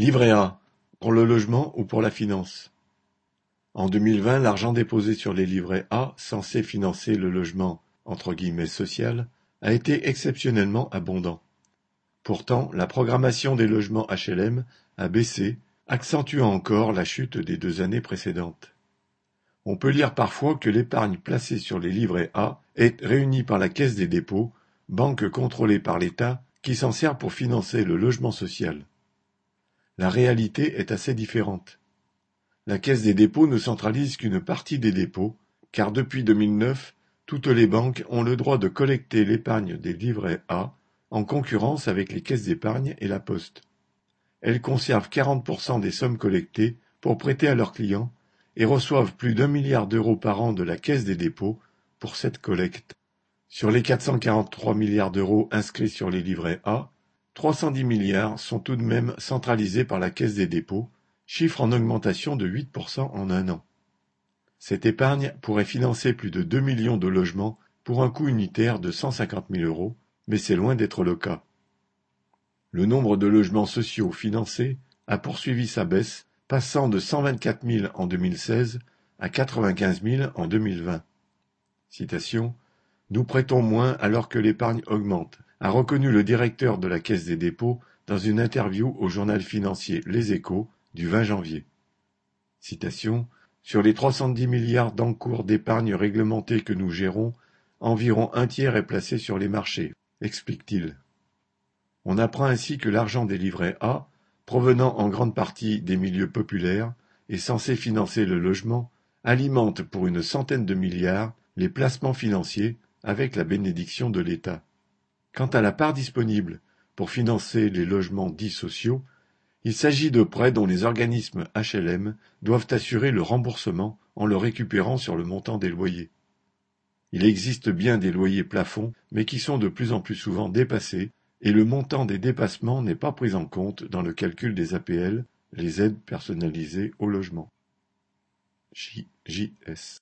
Livret A, pour le logement ou pour la finance. En 2020, l'argent déposé sur les livrets A, censé financer le logement entre guillemets social, a été exceptionnellement abondant. Pourtant, la programmation des logements HLM a baissé, accentuant encore la chute des 2 années précédentes. On peut lire parfois que l'épargne placée sur les livrets A est réunie par la Caisse des dépôts, banque contrôlée par l'État, qui s'en sert pour financer le logement social. La réalité est assez différente. La Caisse des dépôts ne centralise qu'une partie des dépôts, car depuis 2009, toutes les banques ont le droit de collecter l'épargne des livrets A, en concurrence avec les caisses d'épargne et la Poste. Elles conservent 40% des sommes collectées pour prêter à leurs clients et reçoivent plus d'1 milliard d'euros par an de la Caisse des dépôts pour cette collecte. Sur les 443 milliards d'euros inscrits sur les livrets A, 310 milliards sont tout de même centralisés par la Caisse des dépôts, chiffre en augmentation de 8% en un an. Cette épargne pourrait financer plus de 2 millions de logements pour un coût unitaire de 150 000 euros, mais c'est loin d'être le cas. Le nombre de logements sociaux financés a poursuivi sa baisse, passant de 124 000 en 2016 à 95 000 en 2020. Citation : « Nous prêtons moins alors que l'épargne augmente », a reconnu le directeur de la Caisse des dépôts dans une interview au journal financier Les Échos du 20 janvier. Citation : « Sur les 310 milliards d'encours d'épargne réglementée que nous gérons, environ un tiers est placé sur les marchés, explique-t-il. On apprend ainsi que l'argent des livrets A, provenant en grande partie des milieux populaires et censé financer le logement, alimente pour une centaine de milliards les placements financiers avec la bénédiction de l'État. Quant à la part disponible pour financer les logements dits sociaux, il s'agit de prêts dont les organismes HLM doivent assurer le remboursement en le récupérant sur le montant des loyers. Il existe bien des loyers plafonds, mais qui sont de plus en plus souvent dépassés, et le montant des dépassements n'est pas pris en compte dans le calcul des APL, les aides personnalisées au logement. JS